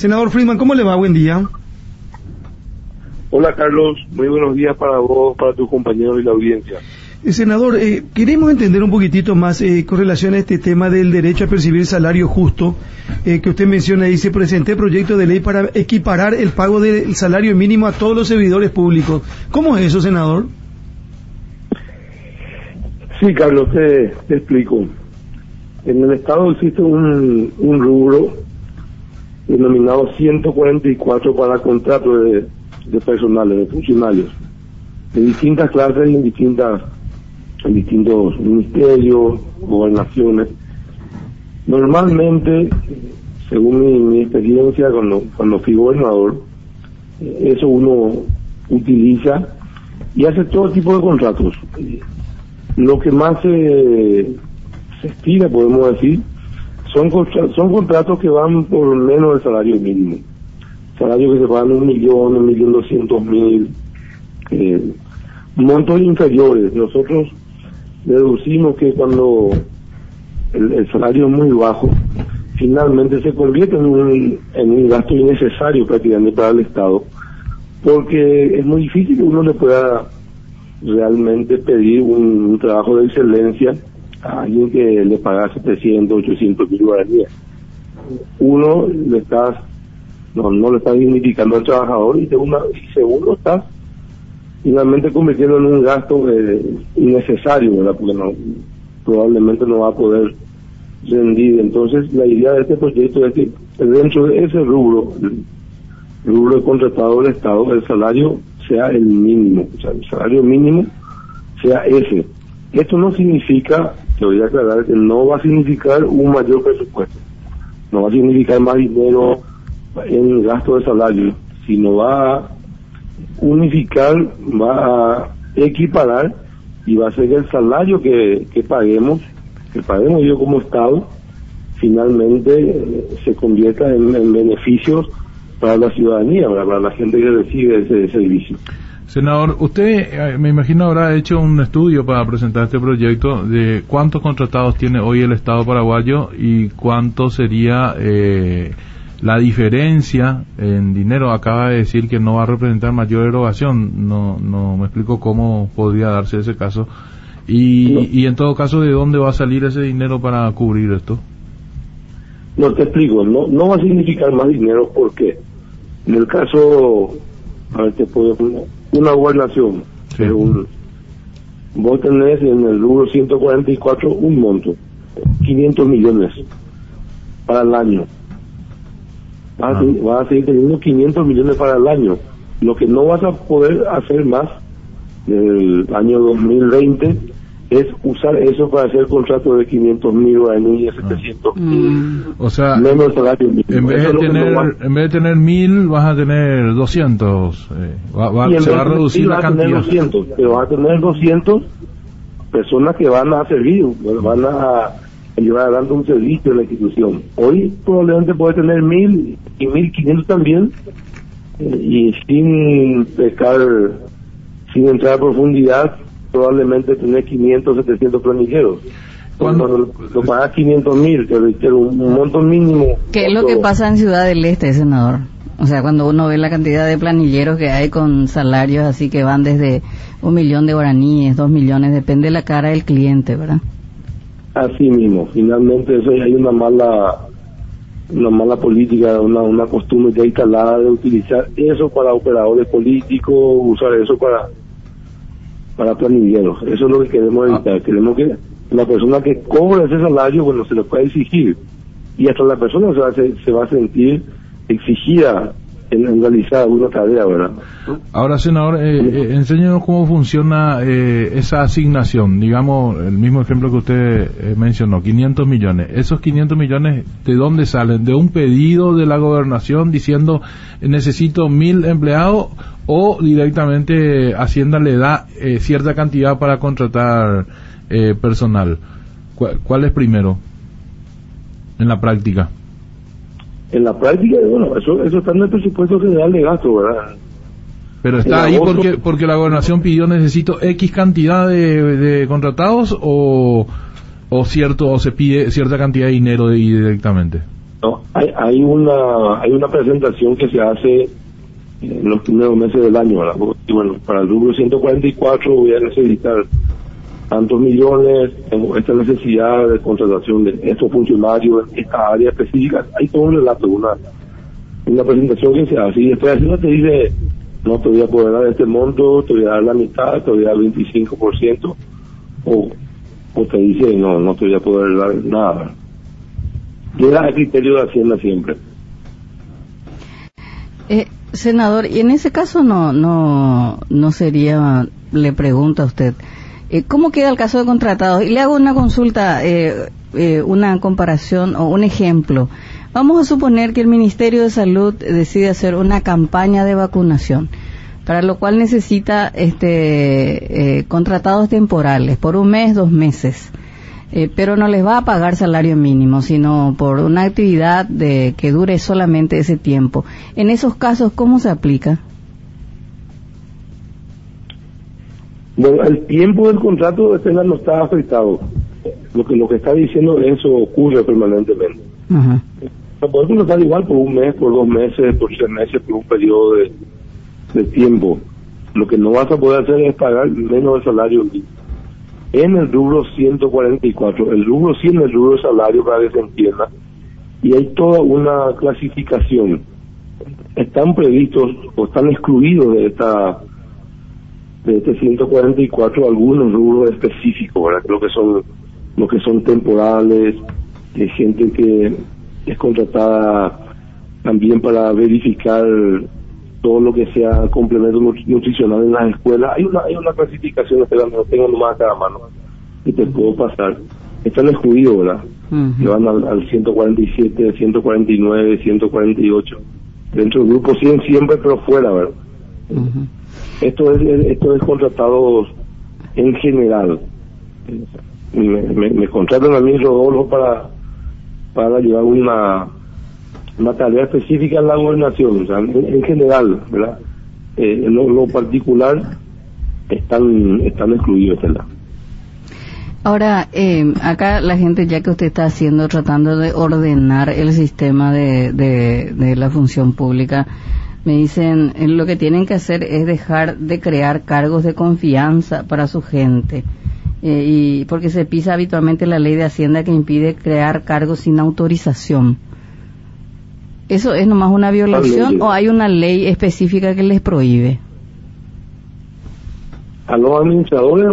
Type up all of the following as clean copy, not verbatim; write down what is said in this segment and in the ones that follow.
Senador Friedman, ¿cómo le va? Buen día. Hola Carlos, muy buenos días para vos, para tus compañeros y la audiencia. Senador, queremos entender un poquitito más con relación a este tema del derecho a percibir salario justo, que usted menciona. Dice, presenté proyecto de ley para equiparar el pago del salario mínimo a todos los servidores públicos. ¿Cómo es eso, senador? Sí, Carlos, te explico. En el Estado existe un rubro denominado 144 para contratos de personales, de funcionarios, de distintas clases y en distintos ministerios, gobernaciones. Normalmente, según mi experiencia cuando fui gobernador, eso uno utiliza y hace todo tipo de contratos. Lo que más se estira, podemos decir, son contratos que van por menos del salario mínimo. Salarios que se pagan 1.200.000, montos inferiores. Nosotros deducimos que cuando el salario es muy bajo, finalmente se convierte en un gasto innecesario prácticamente para el Estado, porque es muy difícil que uno le pueda realmente pedir un trabajo de excelencia a alguien que le paga 700, 800.000 guaraníes. Uno no le está dignificando al trabajador y segundo está finalmente convirtiendo en un gasto innecesario, ¿verdad? Porque probablemente no va a poder rendir. Entonces la idea de este proyecto es que dentro de ese rubro, el rubro de contratado del Estado, el salario sea el mínimo, o sea, el salario mínimo sea ese. Esto no significa, te voy a aclarar, que no va a significar un mayor presupuesto, no va a significar más dinero en gasto de salario, sino va a unificar, va a equiparar y va a ser el salario que paguemos yo como Estado, finalmente se convierta en beneficios para la ciudadanía, para la gente que recibe ese servicio. Senador, usted me imagino habrá hecho un estudio para presentar este proyecto de cuántos contratados tiene hoy el Estado paraguayo y cuánto sería la diferencia en dinero. Acaba de decir que no va a representar mayor erogación. No me explico cómo podría darse ese caso. Y en todo caso, ¿de dónde va a salir ese dinero para cubrir esto? No, te explico. No va a significar más dinero porque en el caso, a ver, te puedo poner una gobernación. Sí. Vos tenés en el rubro 144 un monto, 500 millones para el año. Vas a seguir teniendo 500 millones para el año. Lo que no vas a poder hacer más del año 2020 es usar eso para hacer contratos de 500.000 guaraníes, 700.000. O sea, menos salario mínimo. En vez de tener 1.000 vas a tener 200. Se va a reducir la cantidad. 200, pero vas a tener 200 personas que van a servir, van a llevar adelante un servicio en la institución. Hoy probablemente puede tener 1.000 y 1.500 también, y sin pescar, sin entrar a profundidad, probablemente tener 500, 700 planilleros. Cuando lo pagas 500.000, te reitero, un monto mínimo. ¿Qué es lo que pasa en Ciudad del Este, senador? O sea, cuando uno ve la cantidad de planilleros que hay con salarios así que van desde 1 millón de guaraníes, 2 millones, depende de la cara del cliente, ¿verdad? Así mismo, finalmente eso hay una mala política, una costumbre ya instalada de utilizar eso para operadores políticos, usar eso para planilleros. Eso es lo que queremos evitar. Queremos que la persona que cobra ese salario, bueno, se le pueda exigir, y hasta la persona se va a sentir exigida en realizar alguna tarea, ¿verdad? Ahora, senador, enséñenos cómo funciona esa asignación. Digamos, el mismo ejemplo que usted mencionó, 500 millones. ¿Esos 500 millones de dónde salen? ¿De un pedido de la gobernación diciendo necesito 1.000 empleados, o directamente Hacienda le da cierta cantidad para contratar personal? ¿Cuál es primero en la práctica? En la práctica, bueno, eso está en el presupuesto general de gasto, ¿verdad? Pero está ahí porque la gobernación pidió necesito X cantidad de contratados, o se pide cierta cantidad de dinero directamente. No, hay una presentación que se hace en los primeros meses del año, ¿verdad? Y bueno, para el rubro 144 voy a necesitar tantos millones, tengo esta necesidad de contratación de estos funcionarios en esta área específica. Hay todo un relato, una presentación que se hace, y después así no te dice, no te voy a poder dar este monto, te voy a dar la mitad, te voy a dar 25%, o te dice, no te voy a poder dar nada. Queda a criterio de Hacienda siempre. Senador, y en ese caso no sería, le pregunto a usted, ¿cómo queda el caso de contratados? Y le hago una consulta, una comparación o un ejemplo. Vamos a suponer que el Ministerio de Salud decide hacer una campaña de vacunación, para lo cual necesita contratados temporales por 1 mes, 2 meses, pero no les va a pagar salario mínimo, sino por una actividad que dure solamente ese tiempo. En esos casos, ¿cómo se aplica? Bueno, el tiempo del contrato no está afectado. Lo que está diciendo, eso ocurre permanentemente. Uh-huh. Se puede contratar igual por 1 mes, por 2 meses, por 6 meses, por un periodo de tiempo. Lo que no vas a poder hacer es pagar menos del salario mínimo. En el rubro 144, el rubro 100 es el rubro de salario, para que se entienda, y hay toda una clasificación. Están previstos o están excluidos de este 144 algunos rubros específicos, ¿verdad? Lo que son temporales, gente que es contratada también para verificar todo lo que sea complemento nutricional en las escuelas. Hay una clasificación, no tengo nomás acá a mano, que te puedo pasar. Están excluidos, ¿verdad? Uh-huh. Que van al 147, 149, 148. Dentro del grupo 100 siempre, pero fuera, ¿verdad? Uh-huh. Esto es contratados en general. Me contratan a mí, Rodolfo, para llevar una tarea específica en la gobernación, o sea, en general, ¿verdad? En lo particular están excluidos, ¿verdad? Ahora, acá la gente, ya que usted está tratando de ordenar el sistema de la función pública, me dicen, lo que tienen que hacer es dejar de crear cargos de confianza para su gente, y porque se pisa habitualmente la ley de Hacienda que impide crear cargos sin autorización. ¿Eso es nomás una violación o hay una ley específica que les prohíbe? A los administradores,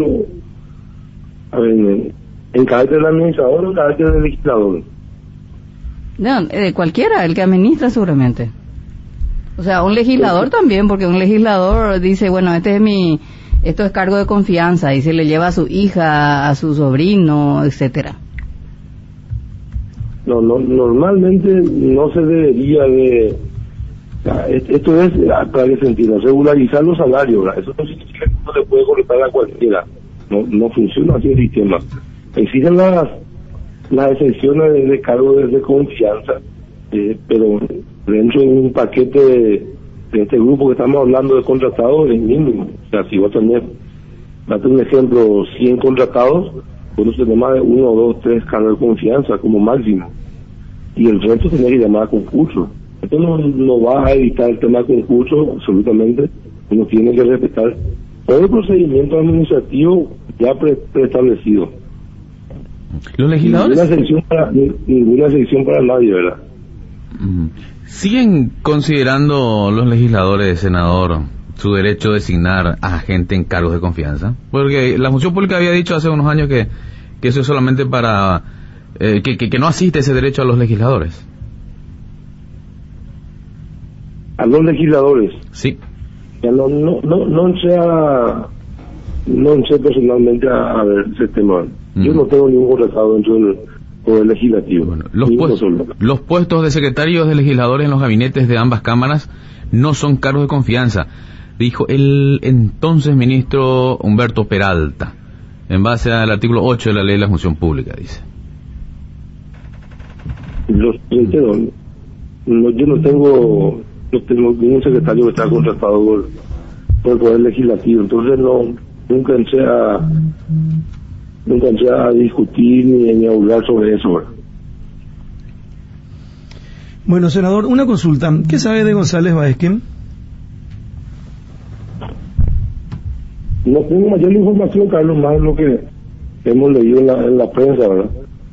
en carácter de administrador o en carácter de legislador. No, cualquiera, el que administra seguramente. O sea, un legislador también, porque un legislador dice, bueno, esto es cargo de confianza, y se le lleva a su hija, a su sobrino, etcétera. No, normalmente no se debería de... Esto es, para que se entienda, regularizar los salarios, ¿verdad? Eso no significa que uno le puede colocar a cualquiera. No funciona así el sistema. Existen las excepciones de cargo de confianza, pero dentro de un paquete de este grupo que estamos hablando de contratados es mínimo. O sea, si vos tenés, date un ejemplo, 100 contratados, uno se toma 1, 2, 3 cargos de confianza como máximo, y el resto tenés que llamar a concurso. Esto no va a evitar el tema de concurso, absolutamente. Uno tiene que respetar todo el procedimiento administrativo ya preestablecido. Los legisladores... Ninguna excepción para nadie, ¿verdad? ¿Siguen considerando los legisladores, senador, su derecho de designar a gente en cargos de confianza? Porque la función pública había dicho hace unos años que eso es solamente para... que no asiste ese derecho a los legisladores. ¿A los legisladores? Sí. Ya no sé personalmente a ver ese tema. Yo no tengo ningún contratado dentro del Poder Legislativo. Bueno, los puestos de secretarios de legisladores en los gabinetes de ambas cámaras no son cargos de confianza, dijo el entonces ministro Humberto Peralta, en base al artículo 8 de la Ley de la Función Pública, dice. Yo no tengo ningún secretario que está contratado por el Poder Legislativo, entonces nunca entré a discutir ni a hablar sobre eso. Bueno, senador, una consulta. ¿Qué sabe de González Baezquem? No tengo mayor información, Carlos, más lo que hemos leído en la prensa, ¿verdad?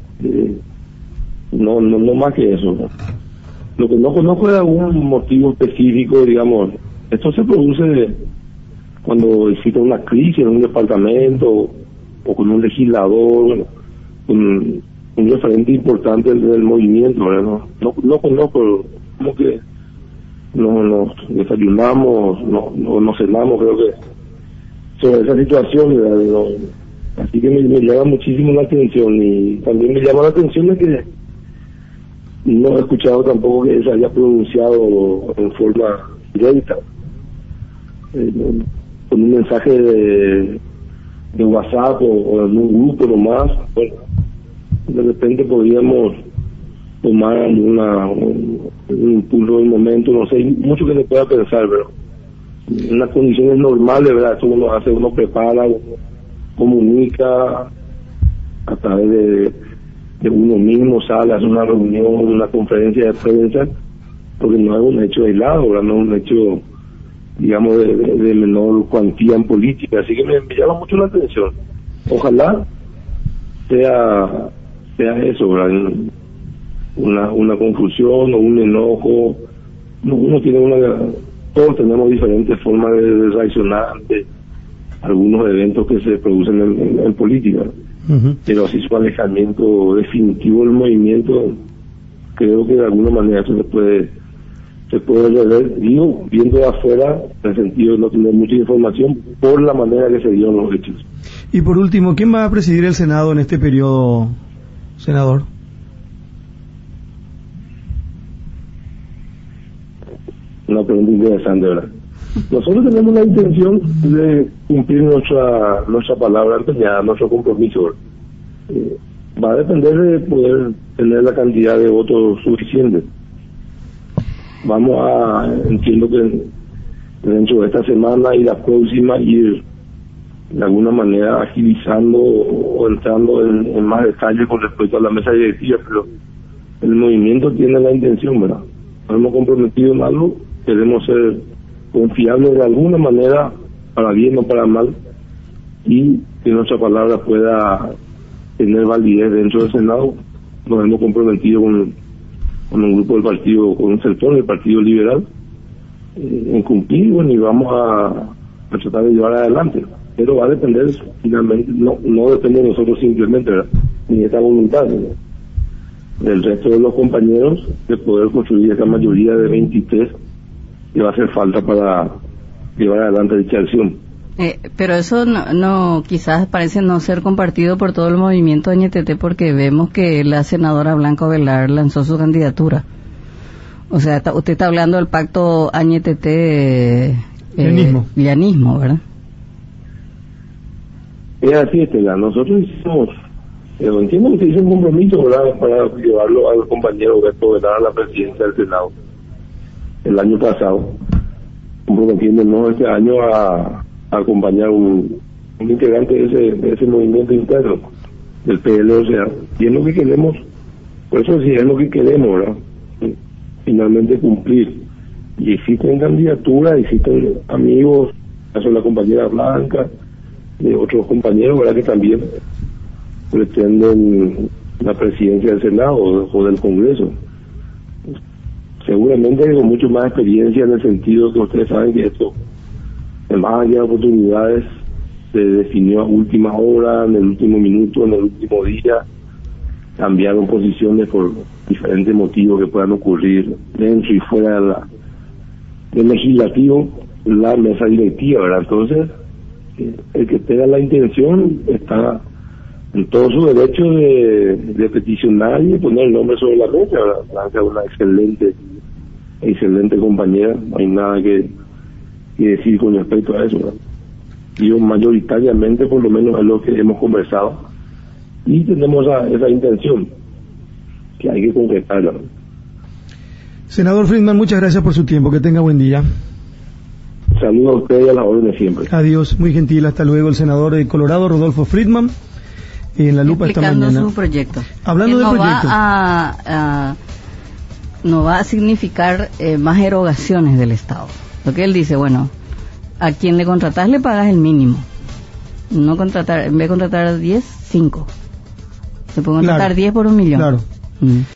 No más que eso, ¿verdad? Lo que no conozco es algún motivo específico, digamos. Esto se produce cuando existe una crisis en un departamento o con un legislador, bueno, con un referente importante del movimiento, ¿verdad? No conozco, como que nos desayunamos, nos cenamos, creo que sobre esa situación, ¿verdad? Así que me llama muchísimo la atención, y también me llama la atención de que no he escuchado tampoco que se haya pronunciado en forma directa, con un mensaje de WhatsApp o en un grupo nomás. Bueno, de repente podríamos tomar un impulso del momento, no sé, hay mucho que se pueda pensar, pero en las condiciones normales, ¿verdad? Eso uno hace, uno prepara, uno comunica a través de uno mismo, sale, hace una reunión, una conferencia de prensa, porque no es un hecho aislado, ¿verdad? No es un hecho, digamos, de menor cuantía en política, así que me llama mucho la atención. Ojalá sea eso, ¿verdad? Una confusión o un enojo. Uno tiene todos tenemos diferentes formas de reaccionar ante algunos eventos que se producen en política. Uh-huh. Pero así su alejamiento definitivo del movimiento, creo que de alguna manera eso se puede rever, digo, viendo de afuera, en el sentido de no tener mucha información por la manera que se dieron los hechos. Y por último, ¿quién va a presidir el Senado en este periodo, senador? Una pregunta interesante, ¿verdad? Nosotros tenemos la intención de cumplir nuestra palabra empeñada, nuestro compromiso. Va a depender de poder tener la cantidad de votos suficientes. Entiendo que dentro de esta semana y la próxima ir de alguna manera agilizando o entrando en más detalle con respecto a la mesa directiva, pero el movimiento tiene la intención, ¿verdad? Nos hemos comprometido en algo, queremos ser confiables de alguna manera, para bien o para mal, y que nuestra palabra pueda tener validez dentro del Senado. Nos hemos comprometido con un grupo del partido, con un sector del Partido Liberal, en cumplir, bueno, y vamos a tratar de llevar adelante. Pero va a depender, finalmente, no depende de nosotros simplemente, ¿verdad? Ni de esta voluntad, ¿verdad?, del resto de los compañeros, de poder construir esa mayoría de 23 que va a hacer falta para llevar adelante dicha acción. Pero eso no quizás parece no ser compartido por todo el movimiento Añetete, porque vemos que la senadora Blanca Velar lanzó su candidatura. O sea, usted está hablando del pacto Añetete Llanismo, ¿verdad? Es así, Estela. Nosotros hicimos, entiendo que se hizo un compromiso, ¿verdad?, para llevarlo al compañero Beto Velar a la presidencia del Senado el año pasado, comprometiéndonos este año a acompañar un integrante de ese movimiento interno del PL, o sea, y es lo que queremos, por eso sí es lo que queremos, ¿verdad?, finalmente cumplir. Y existen candidaturas, existen amigos, caso de la compañera Blanca, de otros compañeros, ¿verdad?, que también pretenden la presidencia del Senado o del Congreso. Seguramente con mucho más experiencia, en el sentido que ustedes saben que esto, en más allá de oportunidades, se definió a última hora, en el último minuto, en el último día, cambiaron posiciones por diferentes motivos que puedan ocurrir dentro y fuera del legislativo, la mesa directiva, ¿verdad? Entonces, el que tenga la intención está en todo su derecho de peticionar y de poner el nombre sobre la mesa, ¿verdad? Blanca es una excelente compañera, no hay nada que decir con respecto a eso, ¿verdad? Yo mayoritariamente, por lo menos, es lo que hemos conversado, y tenemos esa intención que hay que concretarla. Senador Friedman, muchas gracias por su tiempo, que tenga buen día. Saludos a usted y a la orden de siempre. Adiós, muy gentil, hasta luego. El senador de Colorado, Rodolfo Friedman, en La Lupa esta mañana. Su proyecto. Hablando del proyecto. Va no va a significar más erogaciones del Estado. Lo que él dice, bueno, a quien le contratás le pagas el mínimo. No contratar, en vez de contratar 10, 5. Se puede contratar 10 por 1 millón. Claro.